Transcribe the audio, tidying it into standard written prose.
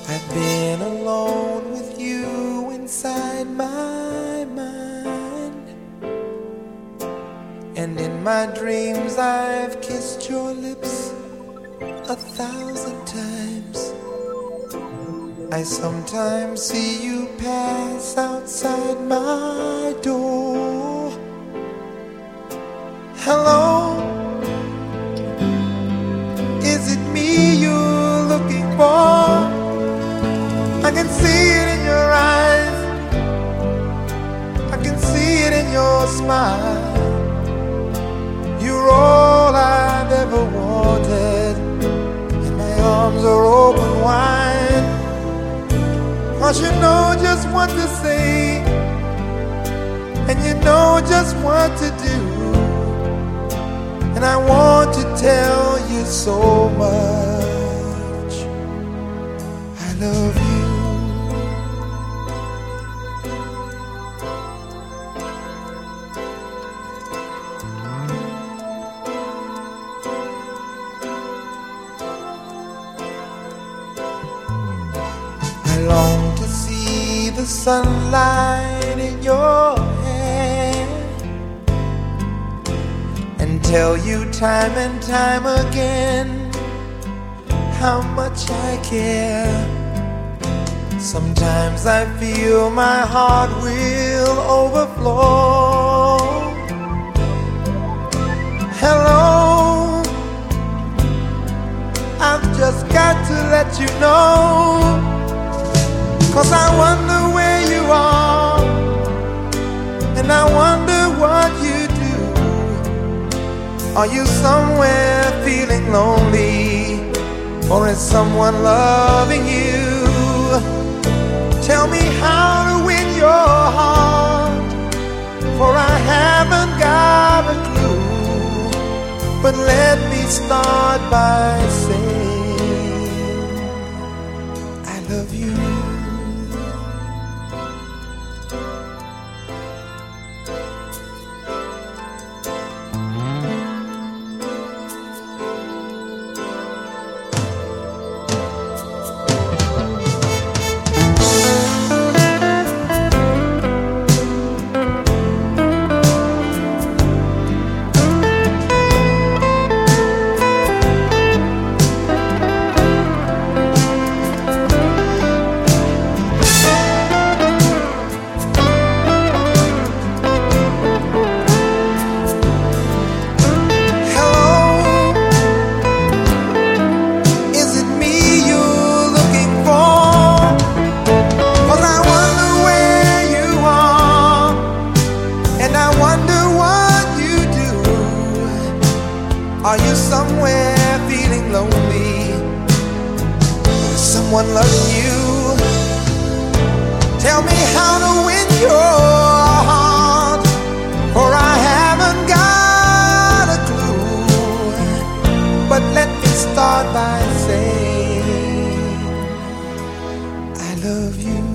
I've been alone with you inside my mind, and in my dreams I've kissed your lips 1,000 times. I sometimes see you pass outside my door. Hello, is it me you're looking for? I can see it in your eyes, I can see it in your smile. You're all I've ever wanted, and my arms are open wide. 'Cause you know just what to say, and you know just what to do, and I want to tell you so much I love you. I long to see the sunlight in your hair and tell you time and time again how much I care. Sometimes I feel my heart will overflow. Hello, I've just got to let you know, 'cause I wonder where you are, and I wonder what you do. Are you somewhere feeling lonely, or is someone loving you? Tell me how to win your heart, for I haven't got a clue. But let me start by saying I love you. Are you somewhere feeling lonely? Is someone loving you? Tell me how to win your heart, for I haven't got a clue. But let me start by saying I love you.